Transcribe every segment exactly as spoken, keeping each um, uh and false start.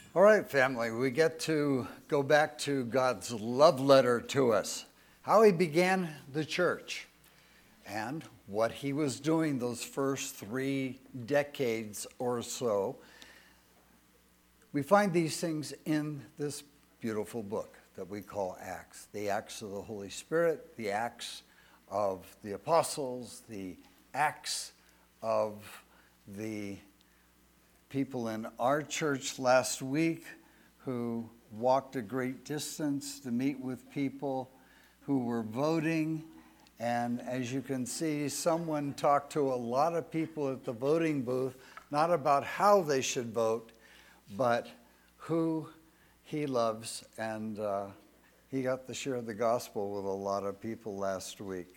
All right, family, we get to go back to God's love letter to us, how he began the church, and what he was doing those first three decades or so. We find these things in this beautiful book that we call Acts, the Acts of the Holy Spirit, the Acts of the Apostles, the Acts of the people in our church last week who walked a great distance to meet with people who were voting. And as you can see, someone talked to a lot of people at the voting booth, not about how they should vote, but who he loves. And uh, he got to share the gospel with a lot of people last week.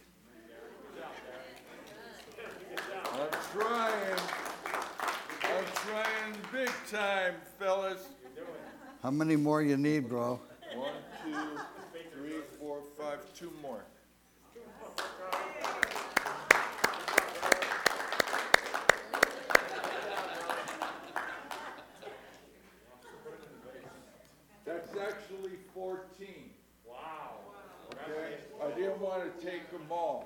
I'm trying. I'm trying big time, fellas. How many more you need, bro? One, two, three, four, five, two more. That's actually fourteen. Wow. Okay? I didn't want to take them all.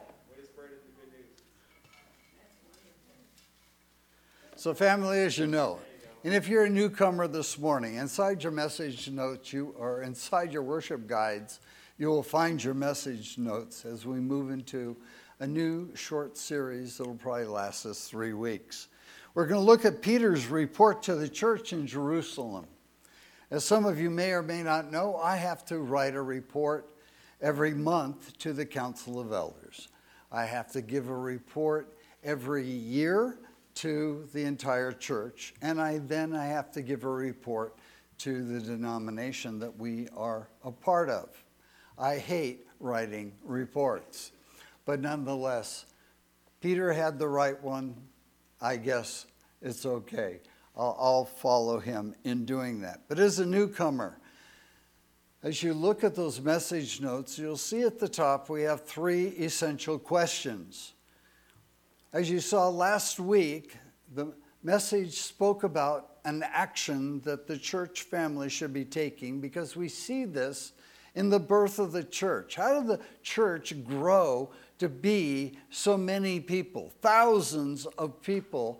So family, as you know, and if you're a newcomer this morning, inside your message notes, you or inside your worship guides, you will find your message notes as we move into a new short series that will probably last us three weeks. We're going to look at Peter's report to the church in Jerusalem. As some of you may or may not know, I have to write a report every month to the Council of Elders. I have to give a report every year to the entire church, and I then I have to give a report to the denomination that we are a part of. I hate writing reports, but nonetheless, Peter had the right one. I guess it's okay. I'll, I'll follow him in doing that. But as a newcomer, as you look at those message notes, you'll see at the top we have three essential questions. As you saw last week, the message spoke about an action that the church family should be taking because we see this in the birth of the church. How did the church grow to be so many people, thousands of people,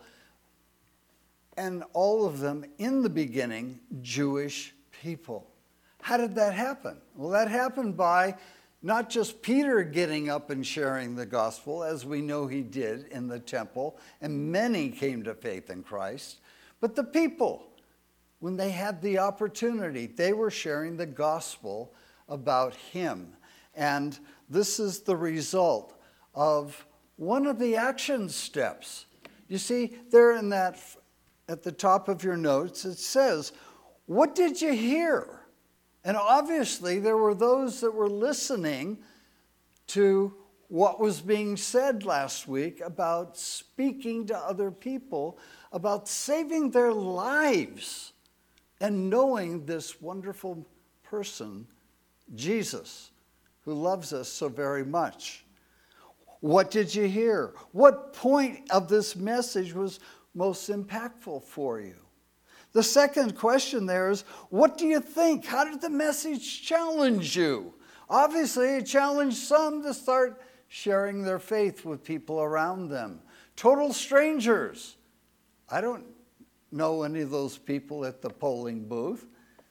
and all of them in the beginning Jewish people? How did that happen? Well, that happened by not just Peter getting up and sharing the gospel, as we know he did in the temple, and many came to faith in Christ, but the people, when they had the opportunity, they were sharing the gospel about him. And this is the result of one of the action steps. You see, there in that, at the top of your notes, it says, "What did you hear?" And obviously, there were those that were listening to what was being said last week about speaking to other people, about saving their lives, and knowing this wonderful person, Jesus, who loves us so very much. What did you hear? What point of this message was most impactful for you? The second question there is, what do you think? How did the message challenge you? Obviously, it challenged some to start sharing their faith with people around them. Total strangers. I don't know any of those people at the polling booth.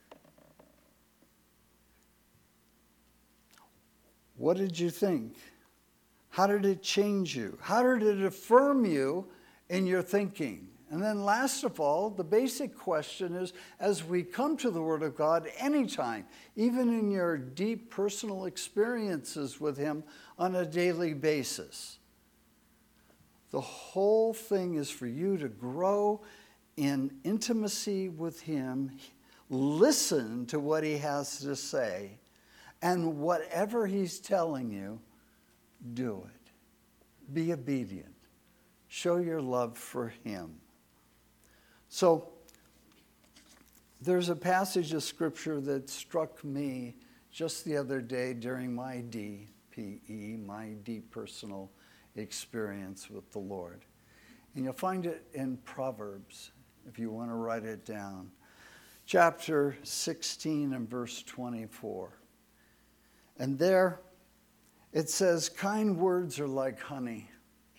What did you think? How did it change you? How did it affirm you in your thinking? And then last of all, the basic question is, as we come to the Word of God anytime, even in your deep personal experiences with him on a daily basis, the whole thing is for you to grow in intimacy with him, listen to what he has to say, and whatever he's telling you, do it. Be obedient. Show your love for him. So, there's a passage of scripture that struck me just the other day during my D P E, my deep personal experience with the Lord. And you'll find it in Proverbs, if you want to write it down. chapter sixteen and verse twenty-four. And there it says, kind words are like honey.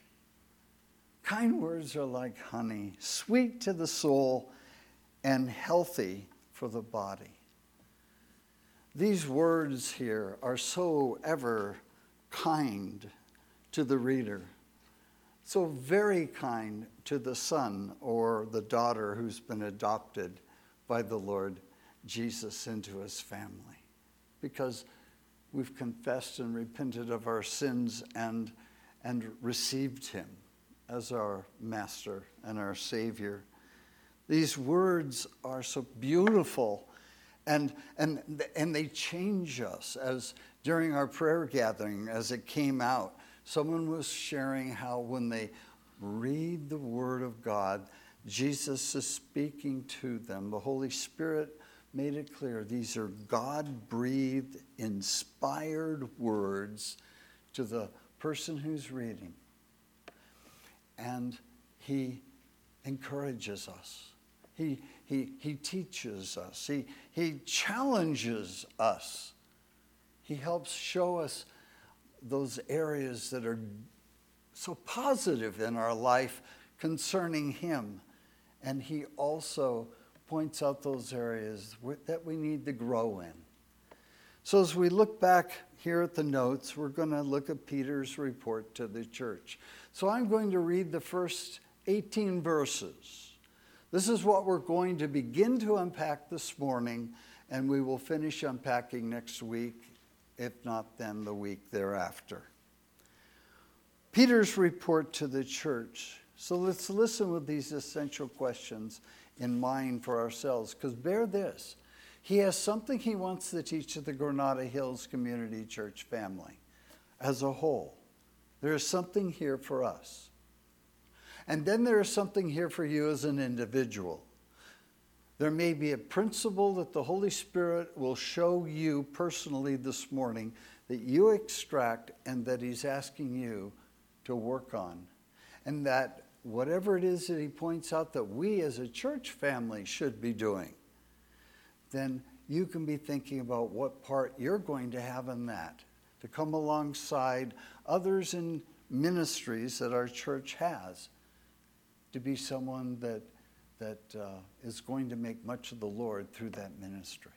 Kind words are like honey, sweet to the soul and healthy for the body. These words here are so ever kind to the reader, so very kind to the son or the daughter who's been adopted by the Lord Jesus into his family, because we've confessed and repented of our sins and, and received him as our master and our Savior. These words are so beautiful, and, and, and they change us. As during our prayer gathering, as it came out, someone was sharing how when they read the Word of God, Jesus is speaking to them. The Holy Spirit made it clear these are God-breathed, inspired words to the person who's reading. And he encourages us. He, he, he teaches us. He, he challenges us. He helps show us those areas that are so positive in our life concerning him. And he also points out those areas that we need to grow in. So as we look back here at the notes, we're going to look at Peter's report to the church. So I'm going to read the first eighteen verses. This is what we're going to begin to unpack this morning, and we will finish unpacking next week, if not then the week thereafter. Peter's report to the church. So let's listen with these essential questions in mind for ourselves, because bear this. He has something he wants to teach to the Granada Hills Community Church family as a whole. There is something here for us. And then there is something here for you as an individual. There may be a principle that the Holy Spirit will show you personally this morning that you extract and that he's asking you to work on. And that whatever it is that he points out that we as a church family should be doing, then you can be thinking about what part you're going to have in that, to come alongside others in ministries that our church has, to be someone that, that uh, is going to make much of the Lord through that ministry.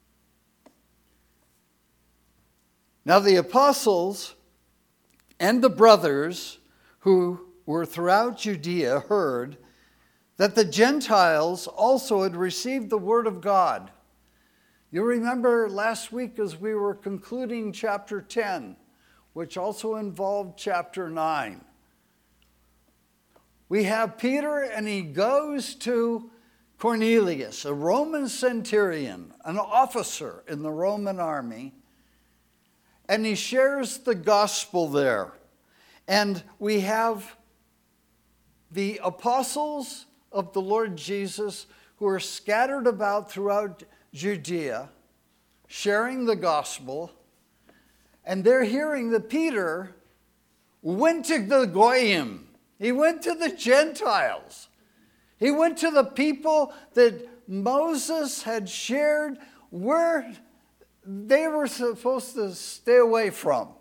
Now the apostles and the brothers who were throughout Judea heard that the Gentiles also had received the word of God. You remember last week as we were concluding chapter ten, which also involved chapter nine. We have Peter, and he goes to Cornelius, a Roman centurion, an officer in the Roman army, and he shares the gospel there. And we have the apostles of the Lord Jesus who are scattered about throughout Judea, sharing the gospel, and they're hearing that Peter went to the Goyim. He went to the Gentiles. He went to the people that Moses had shared where they were supposed to stay away from.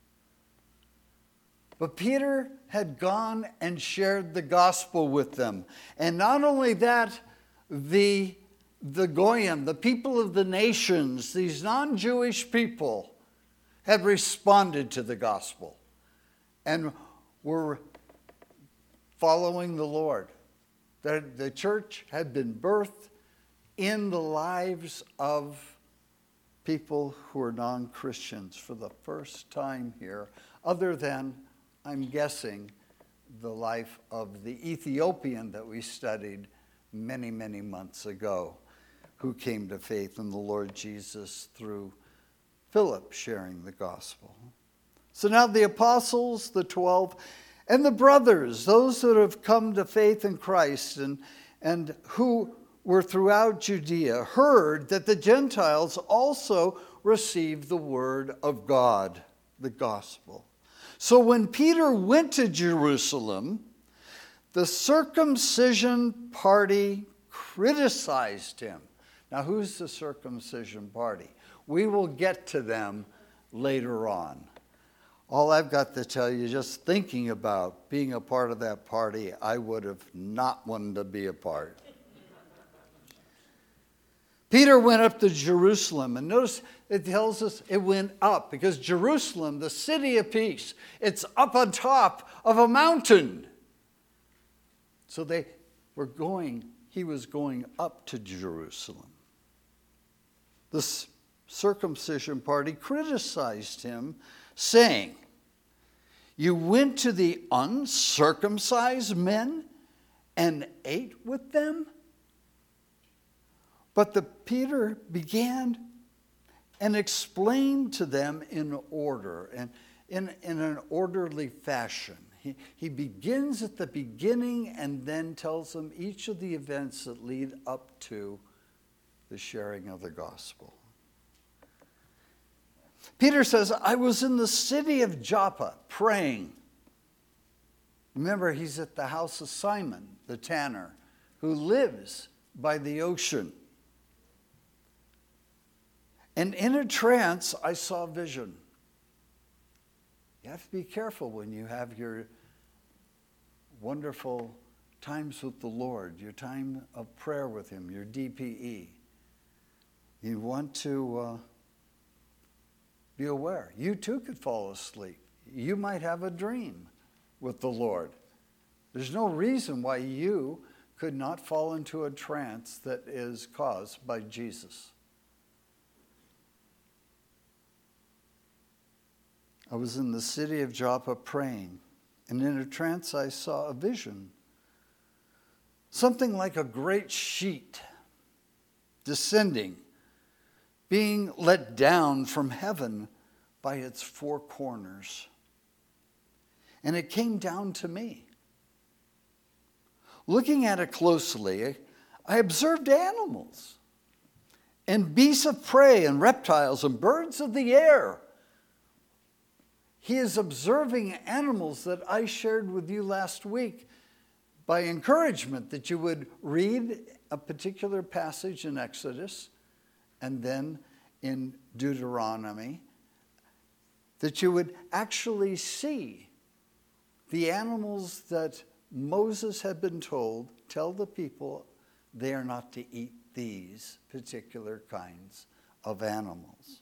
But Peter had gone and shared the gospel with them. And not only that, the The Goyim, the people of the nations, these non-Jewish people, had responded to the gospel and were following the Lord. The, the church had been birthed in the lives of people who are non-Christians for the first time here, other than, I'm guessing, the life of the Ethiopian that we studied many, many months ago, who came to faith in the Lord Jesus through Philip sharing the gospel. So now the apostles, the twelve, and the brothers, those that have come to faith in Christ and, and who were throughout Judea, heard that the Gentiles also received the word of God, the gospel. So when Peter went to Jerusalem, the circumcision party criticized him. Now, who's the circumcision party? We will get to them later on. All I've got to tell you, just thinking about being a part of that party, I would have not wanted to be a part. Peter went up to Jerusalem, and notice it tells us it went up, because Jerusalem, the city of peace, it's up on top of a mountain. So they were going, he was going up to Jerusalem. The circumcision party criticized him, saying, "You went to the uncircumcised men and ate with them?" But the Peter began and explained to them in order and in, in an orderly fashion. He, he begins at the beginning and then tells them each of the events that lead up to the sharing of the gospel. Peter says, "I was in the city of Joppa praying." Remember, he's at the house of Simon, the tanner, who lives by the ocean. "And in a trance, I saw a vision." You have to be careful when you have your wonderful times with the Lord, your time of prayer with him, your D P E. You want to uh, be aware. You too could fall asleep. You might have a dream with the Lord. There's no reason why you could not fall into a trance that is caused by Jesus. I was in the city of Joppa praying, and in a trance I saw a vision. Something like a great sheet descending, being let down from heaven by its four corners. And it came down to me. Looking at it closely, I observed animals, and beasts of prey, and reptiles, and birds of the air. He is observing animals that I shared with you last week by encouragement that you would read a particular passage in Exodus and then in Deuteronomy, that you would actually see the animals that Moses had been told, tell the people they are not to eat these particular kinds of animals.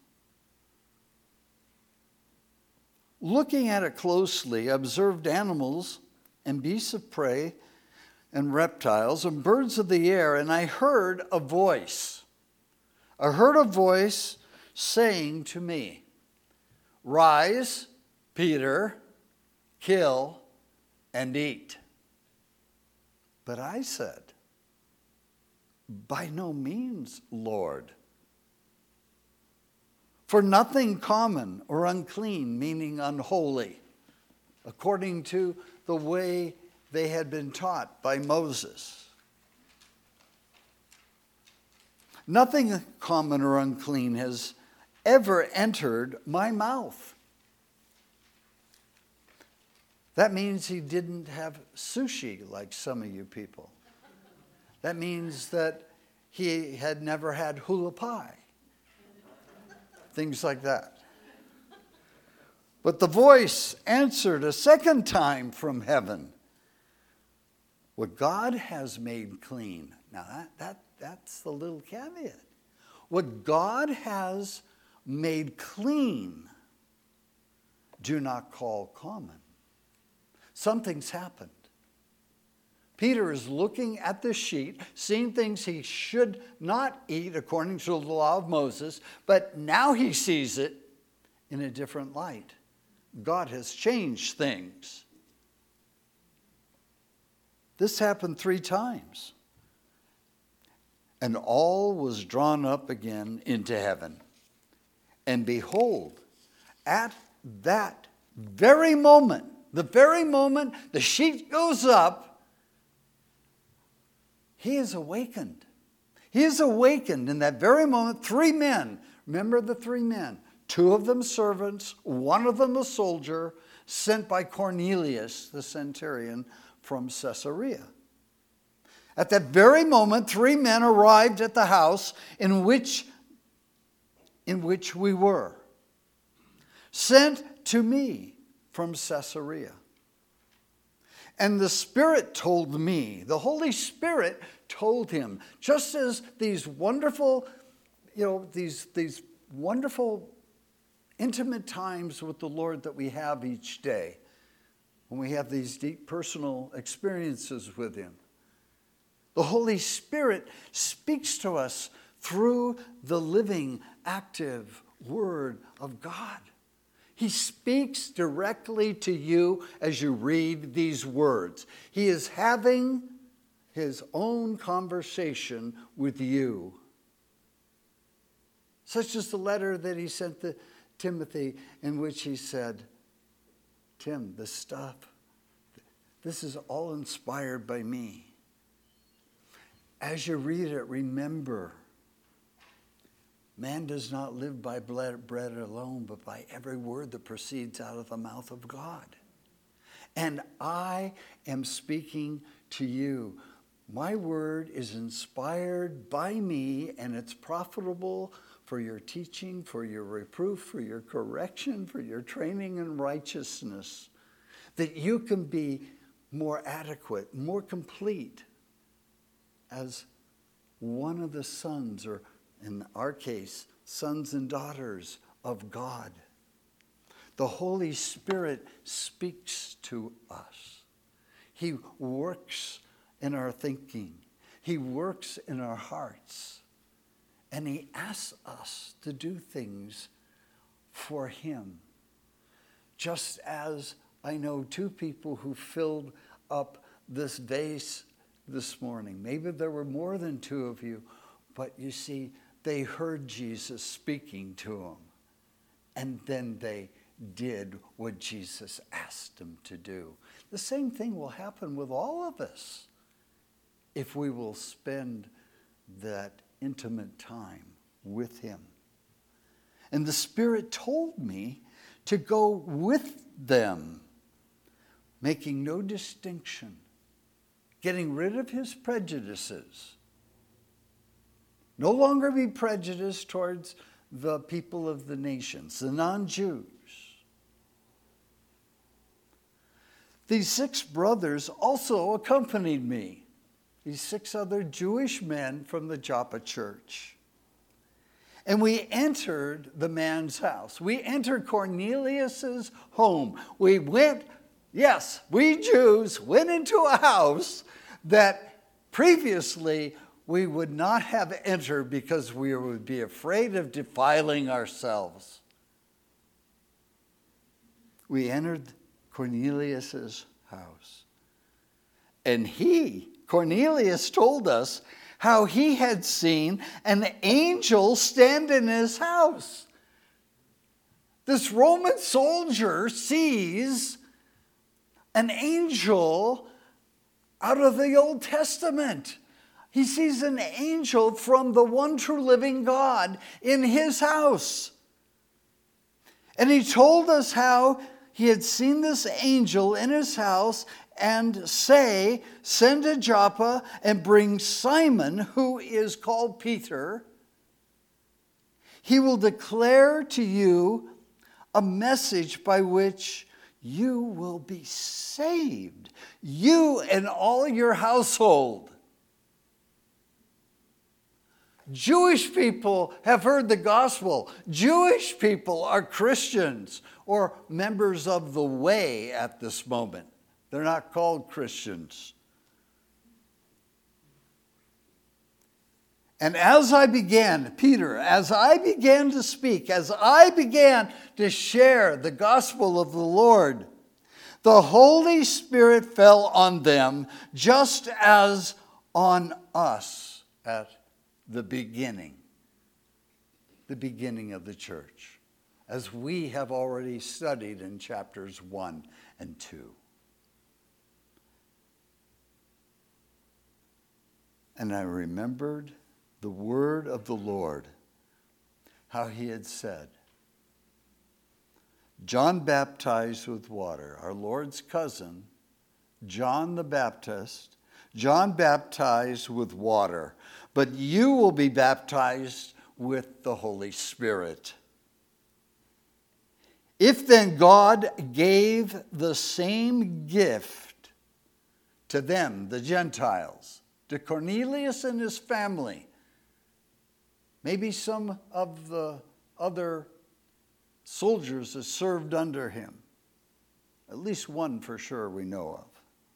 Looking at it closely, I observed animals and beasts of prey and reptiles and birds of the air, and I heard a voice. I heard a voice saying to me, "Rise, Peter, kill and eat." But I said, "By no means, Lord. For nothing common or unclean," meaning unholy, according to the way they had been taught by Moses. "Nothing common or unclean has ever entered my mouth." That means he didn't have sushi like some of you people. That means that he had never had hula pie. Things like that. But the voice answered a second time from heaven, "What God has made clean." Now that, that that's the little caveat. What God has made clean, do not call common. Something's happened. Peter is looking at the sheet, seeing things he should not eat according to the law of Moses, but now he sees it in a different light. God has changed things. This happened three times. And all was drawn up again into heaven. And behold, at that very moment, the very moment the sheet goes up, he is awakened. He is awakened in that very moment. Three men, remember the three men, two of them servants, one of them a soldier, sent by Cornelius, the centurion, from Caesarea. At that very moment, three men arrived at the house in which, in which we were, sent to me from Caesarea. And the Spirit told me, the Holy Spirit told him, just as these wonderful, you know, these, these wonderful intimate times with the Lord that we have each day, when we have these deep personal experiences with him. The Holy Spirit speaks to us through the living, active Word of God. He speaks directly to you as you read these words. He is having his own conversation with you. Such as the letter that he sent to Timothy, in which he said, Tim, this stuff, this is all inspired by me. As you read it, remember, man does not live by bread alone, but by every word that proceeds out of the mouth of God. And I am speaking to you. My word is inspired by me, and it's profitable for your teaching, for your reproof, for your correction, for your training in righteousness, that you can be more adequate, more complete as one of the sons, or in our case, sons and daughters of God. The Holy Spirit speaks to us. He works in our thinking. He works in our hearts. And he asks us to do things for him. Just as I know two people who filled up this vase this morning. Maybe there were more than two of you, but you see, they heard Jesus speaking to them. And then they did what Jesus asked them to do. The same thing will happen with all of us if we will spend that intimate time with him. And the Spirit told me to go with them, making no distinction, getting rid of his prejudices. No longer be prejudiced towards the people of the nations, the non-Jews. These six brothers also accompanied me. These six other Jewish men from the Joppa church. And we entered the man's house. We entered Cornelius's home. We went, yes, we Jews went into a house that previously we would not have entered because we would be afraid of defiling ourselves. We entered Cornelius's house. And he, Cornelius, told us how he had seen an angel stand in his house. This Roman soldier sees an angel out of the Old Testament. He sees an angel from the one true living God in his house. And he told us how he had seen this angel in his house and say, send to Joppa and bring Simon, who is called Peter. He will declare to you a message by which you will be saved, you and all your household. Jewish people have heard the gospel. Jewish people are Christians or members of the way at this moment. They're not called Christians. And as I began, Peter, as I began to speak, as I began to share the gospel of the Lord, the Holy Spirit fell on them just as on us at the beginning, the beginning of the church, as we have already studied in chapters one and two. And I remembered the word of the Lord, how he had said, John baptized with water. Our Lord's cousin, John the Baptist, John baptized with water, but you will be baptized with the Holy Spirit. If then God gave the same gift to them, the Gentiles, to Cornelius and his family, maybe some of the other soldiers that served under him, at least one for sure we know of.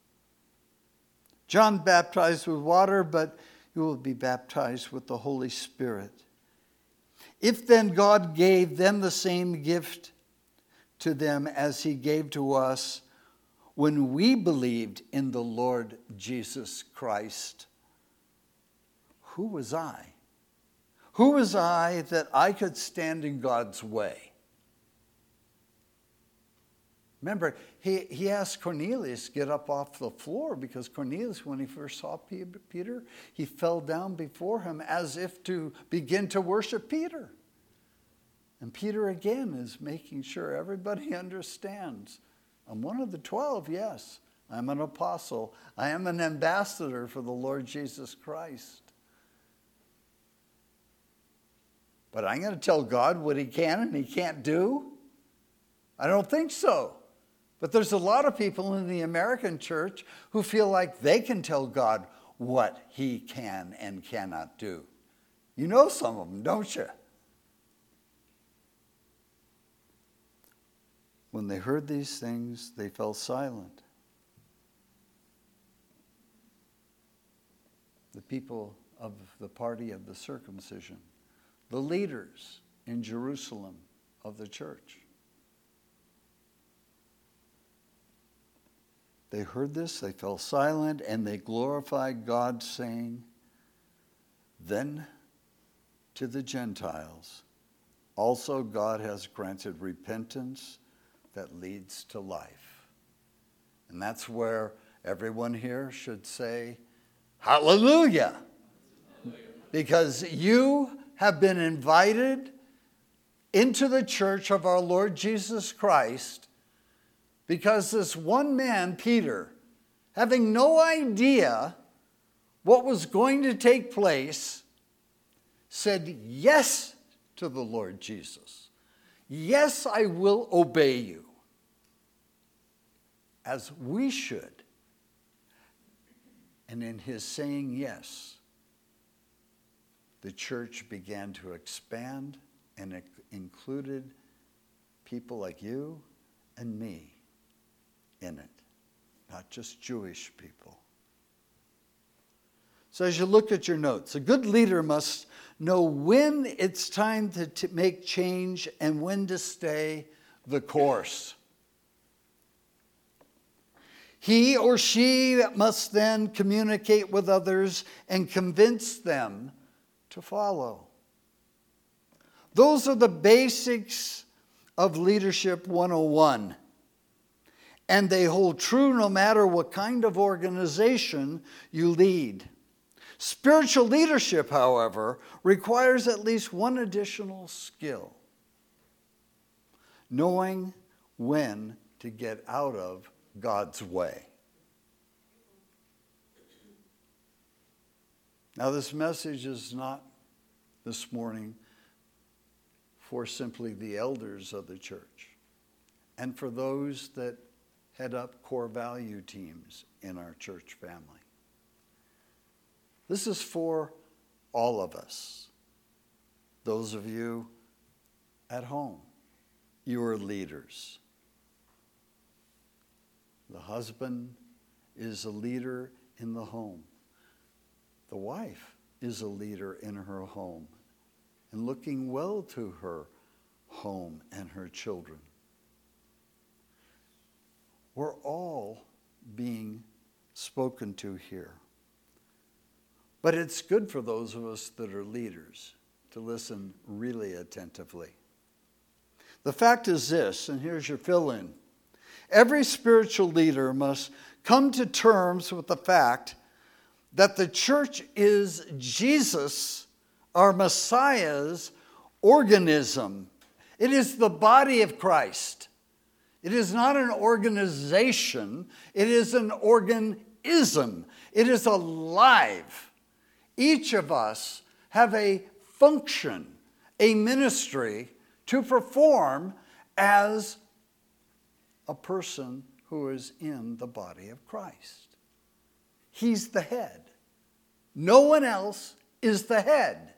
John baptized with water, but you will be baptized with the Holy Spirit. If then God gave them the same gift to them as he gave to us when we believed in the Lord Jesus Christ, who was I? Who was I that I could stand in God's way? Remember, he, he asked Cornelius to get up off the floor because Cornelius, when he first saw Peter, he fell down before him as if to begin to worship Peter. And Peter again is making sure everybody understands. I'm one of the twelve, yes. I'm an apostle. I am an ambassador for the Lord Jesus Christ. But I'm going to tell God what he can and he can't do? I don't think so. But there's a lot of people in the American church who feel like they can tell God what he can and cannot do. You know some of them, don't you? When they heard these things, they fell silent. The people of the party of the circumcision, the leaders in Jerusalem of the church. They heard this, they fell silent, and they glorified God, saying, "Then to the Gentiles also God has granted repentance that leads to life." And that's where everyone here should say, hallelujah. Because you have been invited into the church of our Lord Jesus Christ because this one man, Peter, having no idea what was going to take place, said yes to the Lord Jesus. Yes, I will obey you. As we should. And in his saying yes, the church began to expand, and it included people like you and me in it, not just Jewish people. So as you look at your notes, a good leader must know when it's time to t- make change and when to stay the course. He or she must then communicate with others and convince them to follow. Those are the basics of Leadership one oh one. And they hold true no matter what kind of organization you lead. Spiritual leadership, however, requires at least one additional skill: knowing when to get out of God's way. Now, this message is not this morning for simply the elders of the church and for those that head up core value teams in our church family. This is for all of us. Those of you at home, you are leaders. The husband is a leader in the home. The wife is a leader in her home and looking well to her home and her children. We're all being spoken to here. But it's good for those of us that are leaders to listen really attentively. The fact is this, and here's your fill-in. Every spiritual leader must come to terms with the fact that the church is Jesus, our Messiah's organism. It is the body of Christ. It is not an organization. It is an organism. ism. It is alive. Each of us have a function, a ministry to perform as a person who is in the body of Christ. He's the head. No one else is the head.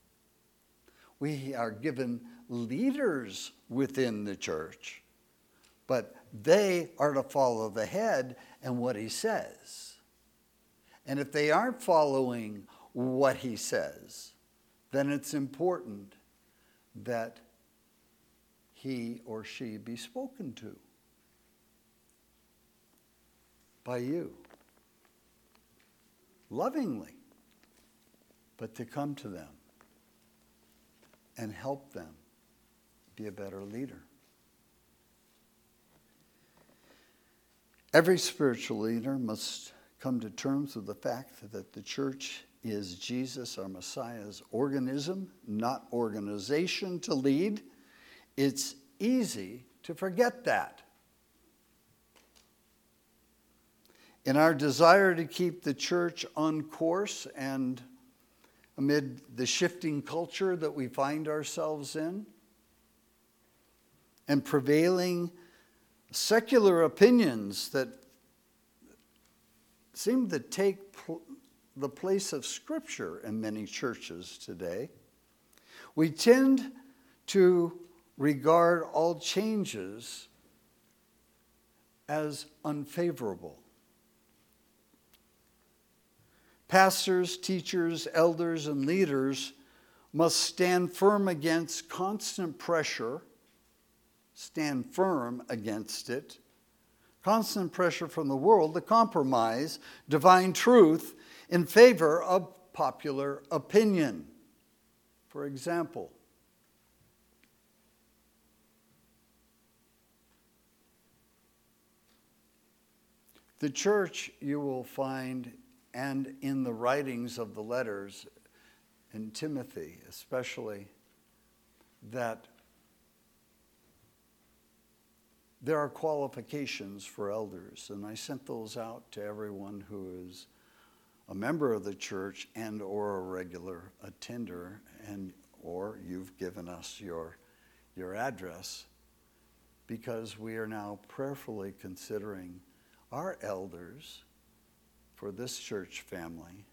We are given leaders within the church, but they are to follow the head and what he says. And if they aren't following what he says, then it's important that he or she be spoken to by you, lovingly, but to come to them and help them be a better leader. Every spiritual leader must come to terms with the fact that the church is Jesus, our Messiah's organism, not organization to lead. It's easy to forget that. In our desire to keep the church on course and amid the shifting culture that we find ourselves in, and prevailing secular opinions that seem to take pl- the place of Scripture in many churches today, we tend to regard all changes as unfavorable. Pastors, teachers, elders, and leaders must stand firm against constant pressure, stand firm against it, constant pressure from the world to compromise divine truth in favor of popular opinion. For example, the church, you will find, and in the writings of the letters in Timothy especially, that there are qualifications for elders, and I sent those out to everyone who is a member of the church and or a regular attender, and or you've given us your, your address, because we are now prayerfully considering our elders for this church family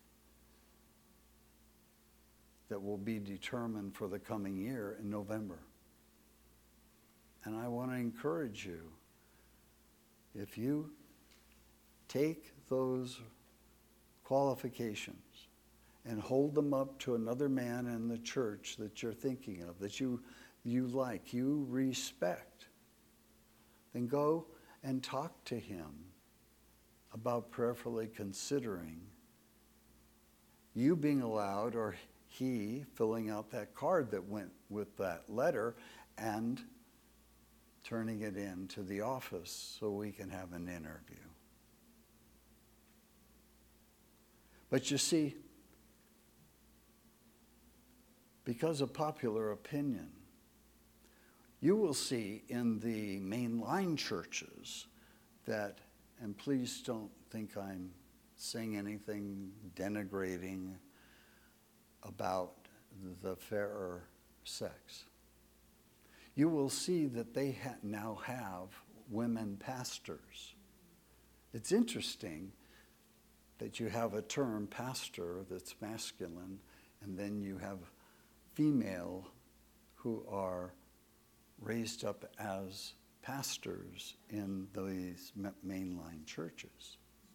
that will be determined for the coming year in November. And I want to encourage you, if you take those qualifications and hold them up to another man in the church that you're thinking of, that you, you like, you respect, then go and talk to him about prayerfully considering you being allowed, or he filling out that card that went with that letter and turning it in to the office so we can have an interview. But you see, because of popular opinion, you will see in the mainline churches that, and please don't think I'm saying anything denigrating about the fairer sex, you will see that they ha- now have women pastors. It's interesting that you have a term pastor that's masculine, and then you have female who are raised up as pastors in these mainline churches.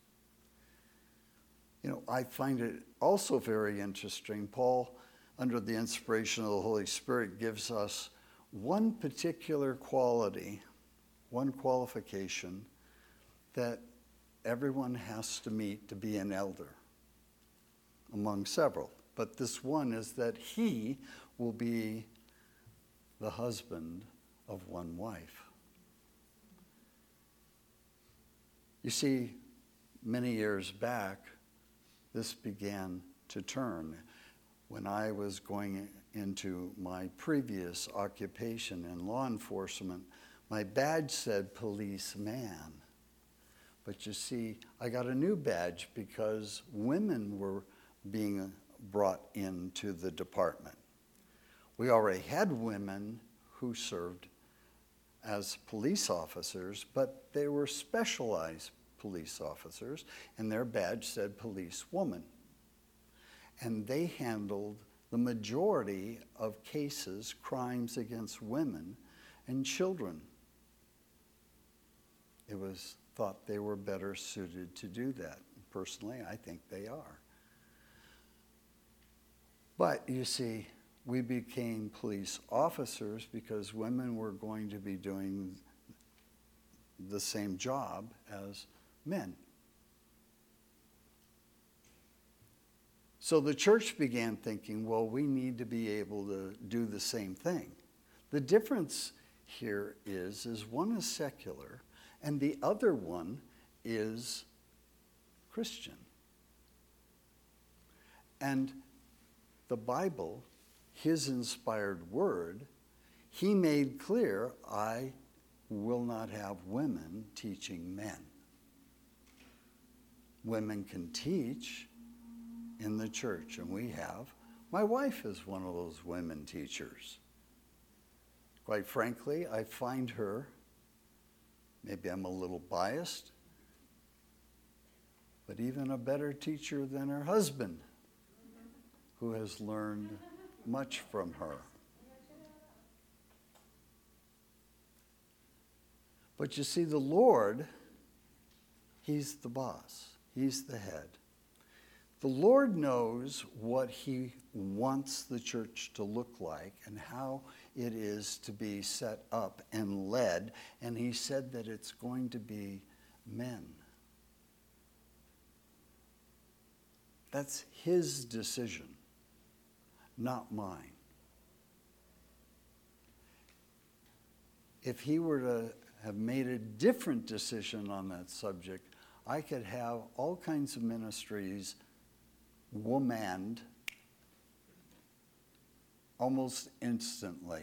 You know, I find it also very interesting. Paul, under the inspiration of the Holy Spirit, gives us one particular quality, one qualification that everyone has to meet to be an elder, among several. But this one is that he will be the husband of one wife. You see, many years back, this began to turn. When I was going into my previous occupation in law enforcement, my badge said policeman. But you see, I got a new badge because women were being brought into the department. We already had women who served as police officers, but they were specialized police officers, and their badge said police woman. And they handled the majority of cases, crimes against women and children. It was thought they were better suited to do that. Personally, I think they are. But you see, we became police officers because women were going to be doing the same job as men. So the church began thinking, well, we need to be able to do the same thing. The difference here is, is one is secular and the other one is Christian. And the Bible, his inspired word, he made clear, I will not have women teaching men. Women can teach in the church, and we have. My wife is one of those women teachers. Quite frankly, I find her, maybe I'm a little biased, but even a better teacher than her husband, who has learned much from her. But you see, the Lord, he's the boss. He's the head. The Lord knows what he wants the church to look like and how it is to be set up and led. And he said that it's going to be men. That's his decision, not mine. If he were to have made a different decision on that subject, I could have all kinds of ministries womaned almost instantly.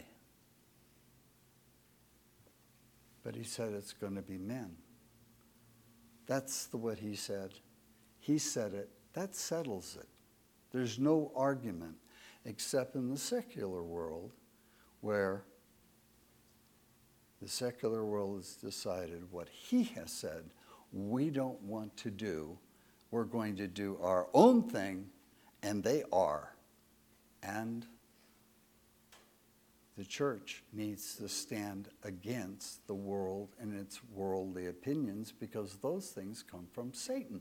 But he said it's going to be men. That's the what he said. He said it. That settles it. There's no argument except in the secular world, where the secular world has decided what he has said we don't want to do. We're going to do our own thing, and they are. And the church needs to stand against the world and its worldly opinions, because those things come from Satan.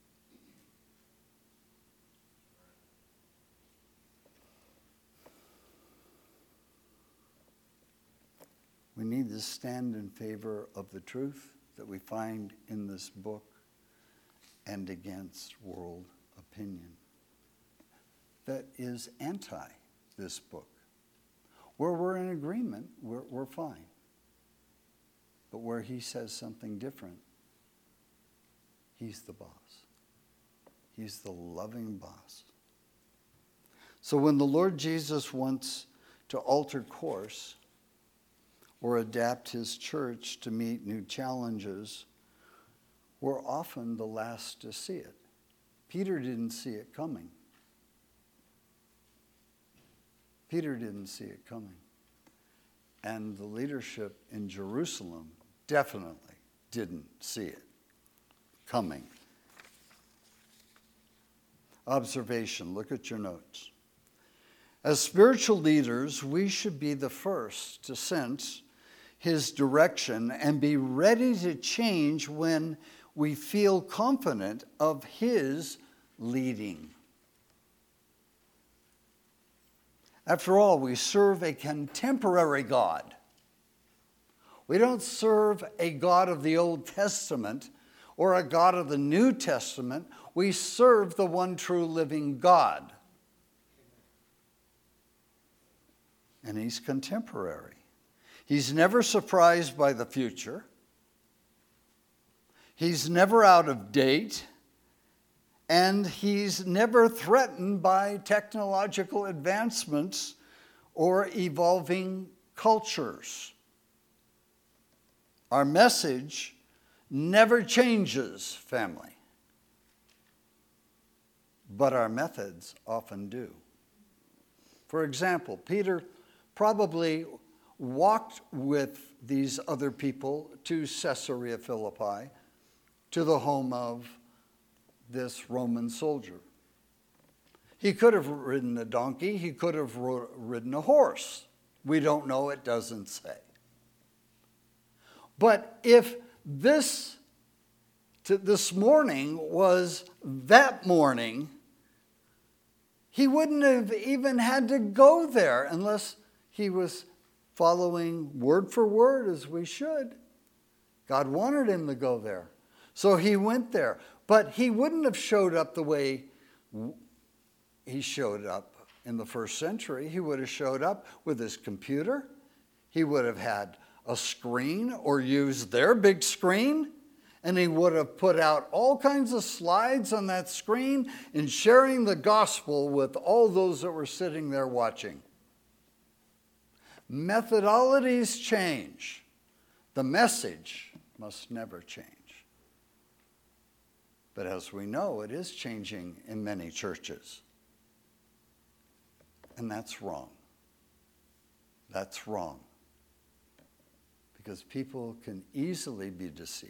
We need to stand in favor of the truth that we find in this book and against world opinion that is anti this book. Where we're in agreement, we're, we're fine. But where he says something different, he's the boss. He's the loving boss. So when the Lord Jesus wants to alter course or adapt his church to meet new challenges, we're often the last to see it. Peter didn't see it coming. Peter didn't see it coming. And the leadership in Jerusalem definitely didn't see it coming. Observation, look at your notes. As spiritual leaders, we should be the first to sense his direction and be ready to change when we feel confident of his leading. After all, we serve a contemporary God. We don't serve a God of the Old Testament or a God of the New Testament. We serve the one true living God. And he's contemporary. He's never surprised by the future. He's never out of date. And he's never threatened by technological advancements or evolving cultures. Our message never changes, family. But our methods often do. For example, Peter probably walked with these other people to Caesarea Philippi, to the home of this Roman soldier. He could have ridden a donkey. He could have ro- ridden a horse. We don't know. It doesn't say. But if this, to this morning was that morning, he wouldn't have even had to go there unless he was following word for word as we should. God wanted him to go there. So he went there. But he wouldn't have showed up the way he showed up in the first century. He would have showed up with his computer. He would have had a screen or used their big screen. And he would have put out all kinds of slides on that screen and sharing the gospel with all those that were sitting there watching. Methodologies change. The message must never change. But as we know, it is changing in many churches. And that's wrong. That's wrong. Because people can easily be deceived.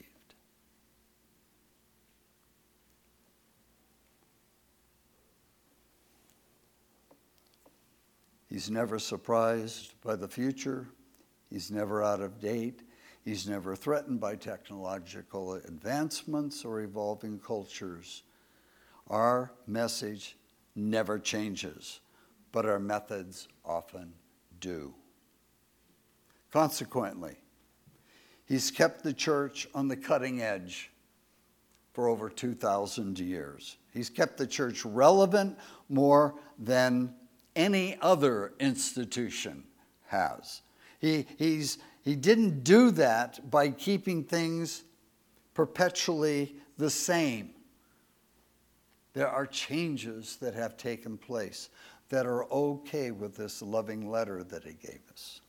He's never surprised by the future. He's never out of date. He's never threatened by technological advancements or evolving cultures. Our message never changes, but our methods often do. Consequently, he's kept the church on the cutting edge for over two thousand years. He's kept the church relevant more than any other institution has. He, he's, he didn't do that by keeping things perpetually the same. There are changes that have taken place that are okay with this loving letter that he gave us.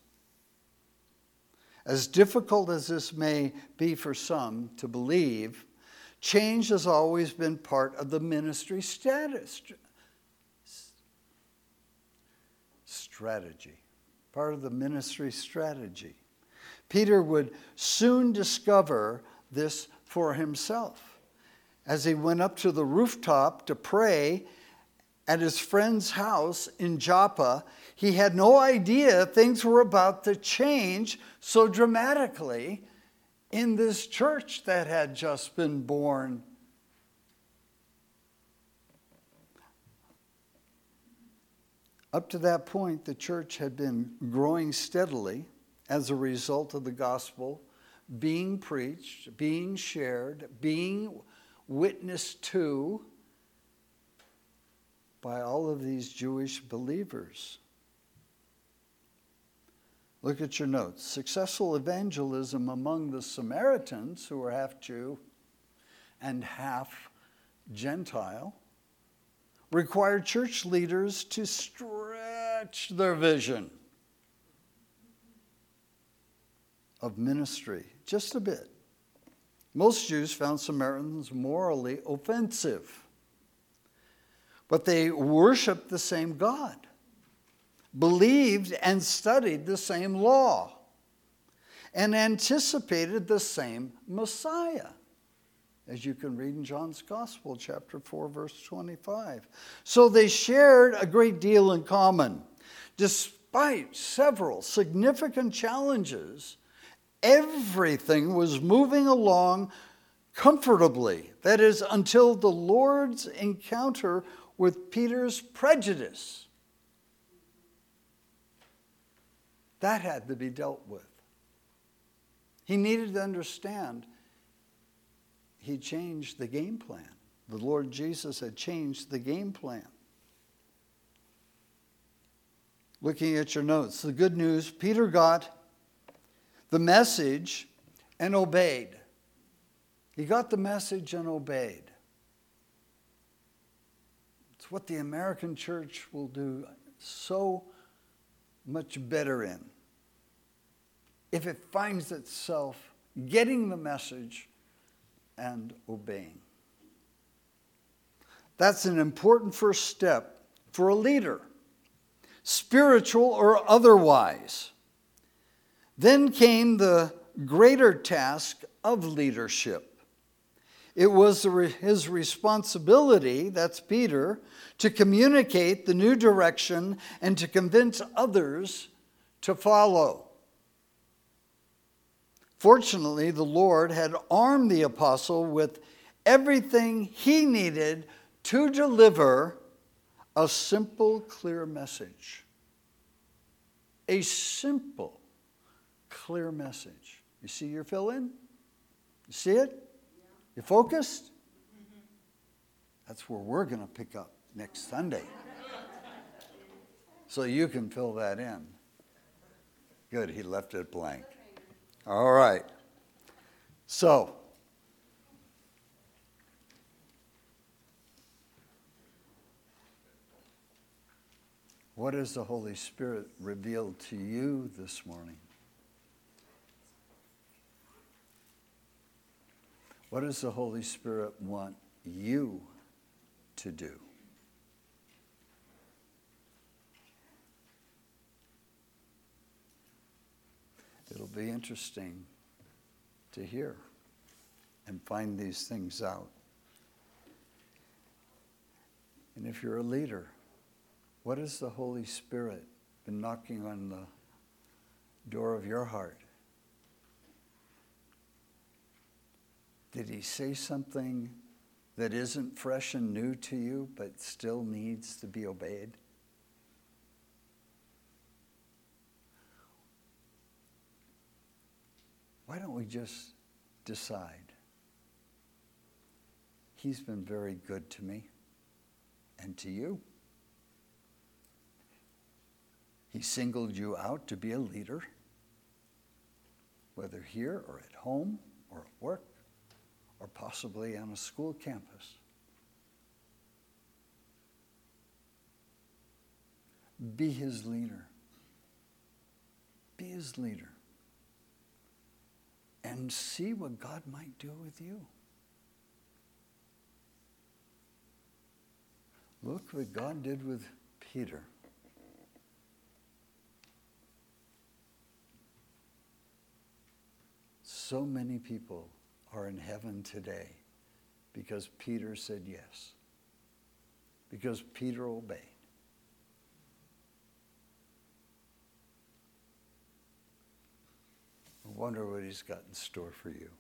As difficult as this may be for some to believe, change has always been part of the ministry status. Strategy, part of the ministry strategy. Peter would soon discover this for himself. As he went up to the rooftop to pray at his friend's house in Joppa, he had no idea things were about to change so dramatically in this church that had just been born. Up to that point, the church had been growing steadily as a result of the gospel being preached, being shared, being witnessed to by all of these Jewish believers. Look at your notes. Successful evangelism among the Samaritans, who were half Jew and half Gentile, required church leaders to stretch their vision of ministry just a bit. Most Jews found Samaritans morally offensive, but they worshiped the same God, believed and studied the same law, and anticipated the same Messiah, as you can read in John's Gospel, chapter four, verse twenty-five. So they shared a great deal in common. Despite several significant challenges, everything was moving along comfortably. That is, until the Lord's encounter with Peter's prejudice. That had to be dealt with. He needed to understand he changed the game plan. The Lord Jesus had changed the game plan. Looking at your notes, the good news, Peter got the message and obeyed. He got the message and obeyed. It's what the American church will do so much better in. If it finds itself getting the message and obeying. That's an important first step for a leader, spiritual or otherwise. Then came the greater task of leadership. It was his responsibility, that's Peter, to communicate the new direction and to convince others to follow. Fortunately, the Lord had armed the apostle with everything he needed to deliver a simple, clear message. A simple, clear message. You see your fill-in? You see it? You focused? That's where we're going to pick up next Sunday. So you can fill that in. Good, he left it blank. All right. So, what has the Holy Spirit revealed to you this morning? What does the Holy Spirit want you to do? It'll be interesting to hear and find these things out. And if you're a leader, what has the Holy Spirit been knocking on the door of your heart? Did he say something that isn't fresh and new to you, but still needs to be obeyed? Why don't we just decide? He's been very good to me and to you. He singled you out to be a leader, whether here or at home or at work or possibly on a school campus. Be his leader. Be his leader. And see what God might do with you. Look what God did with Peter. So many people are in heaven today because Peter said yes. Because Peter obeyed. I wonder what he's got in store for you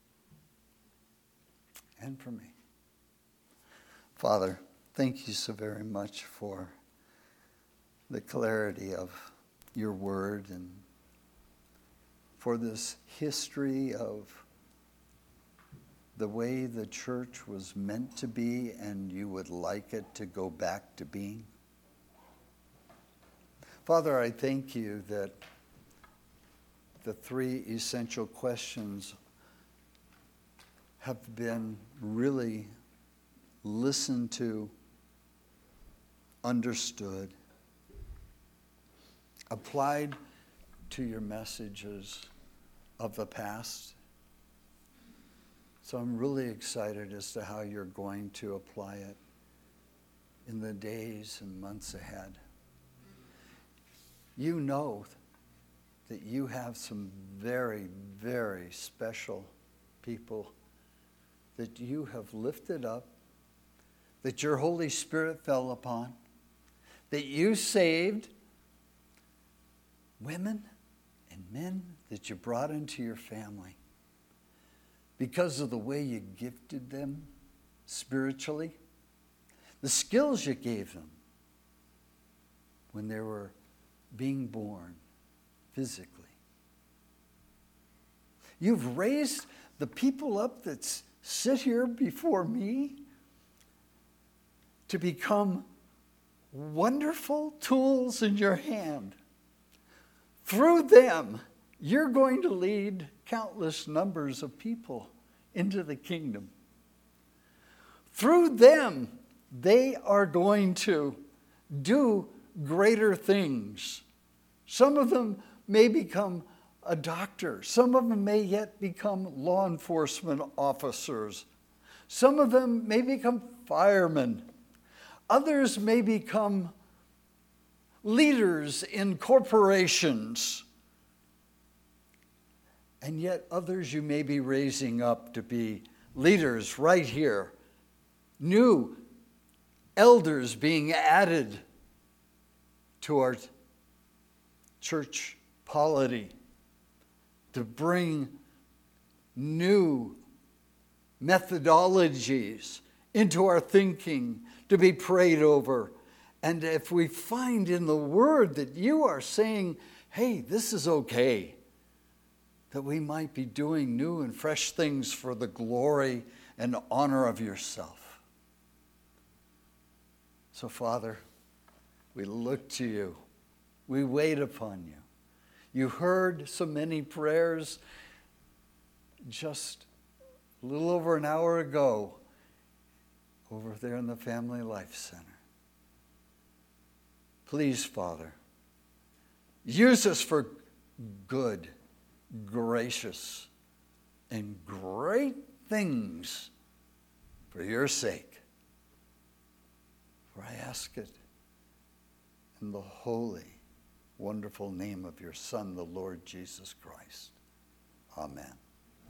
and for me. Father, thank you so very much for the clarity of your word and for this history of the way the church was meant to be and you would like it to go back to being. Father, I thank you that the three essential questions have been really listened to, understood, applied to your messages of the past. So I'm really excited as to how you're going to apply it in the days and months ahead. You know that you have some very, very special people that you have lifted up, that your Holy Spirit fell upon, that you saved, women and men that you brought into your family because of the way you gifted them spiritually, the skills you gave them when they were being born physically. You've raised the people up that sit here before me to become wonderful tools in your hand. Through them, you're going to lead countless numbers of people into the kingdom. Through them, they are going to do greater things. Some of them may become a doctor. Some of them may yet become law enforcement officers. Some of them may become firemen. Others may become leaders in corporations. And yet others you may be raising up to be leaders right here. New elders being added to our church polity to bring new methodologies into our thinking to be prayed over. And if we find in the Word that you are saying, hey, this is okay, that we might be doing new and fresh things for the glory and honor of yourself. So, Father, we look to you. We wait upon you. You heard so many prayers just a little over an hour ago over there in the Family Life Center. Please, Father, use us for good, gracious, and great things for your sake. For I ask it in the holy, wonderful name of your Son, the Lord Jesus Christ. Amen.